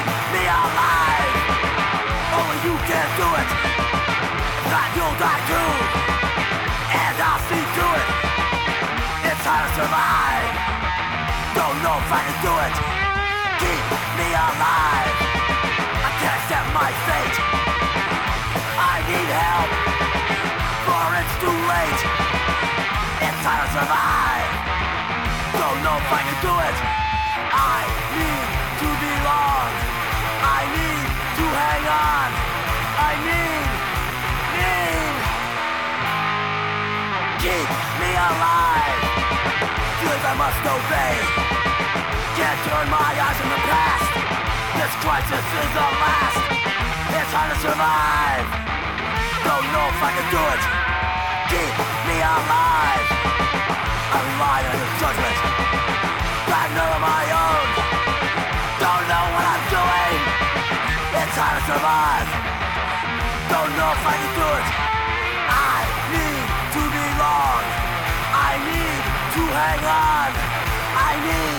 me alive. Only you can do it. Not you'll die too, and I'll see to it. It's hard to survive. Don't know if I can do it. Keep me alive. I can't accept my fate. I need help, for it's too late. It's hard to survive. Don't know if I can do it. I need to belong. I need to hang on. I need. Keep me alive. Feelings I must obey. Can't turn my eyes from the past. This crisis is the last. It's hard to survive. Don't know if I can do it. Keep me alive. I rely on your judgment. Got none of my own. Don't know what I'm doing. It's hard to survive. Don't know if I can do it. I need to belong. I need to hang on. I need.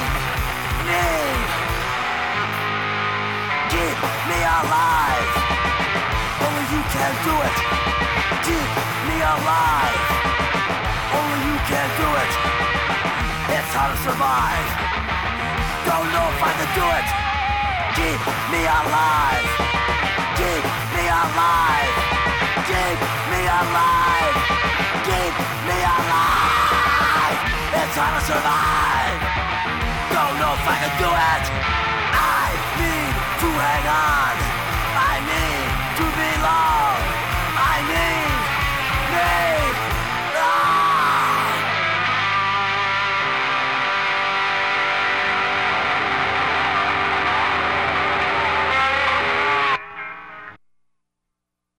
Keep me alive. Only you can do it. Keep me alive. Only you can do it. It's hard to survive. Don't know if I can do it. Keep me alive. Keep me alive. Keep me alive. Keep me alive. It's hard to survive. Don't know if I can do it.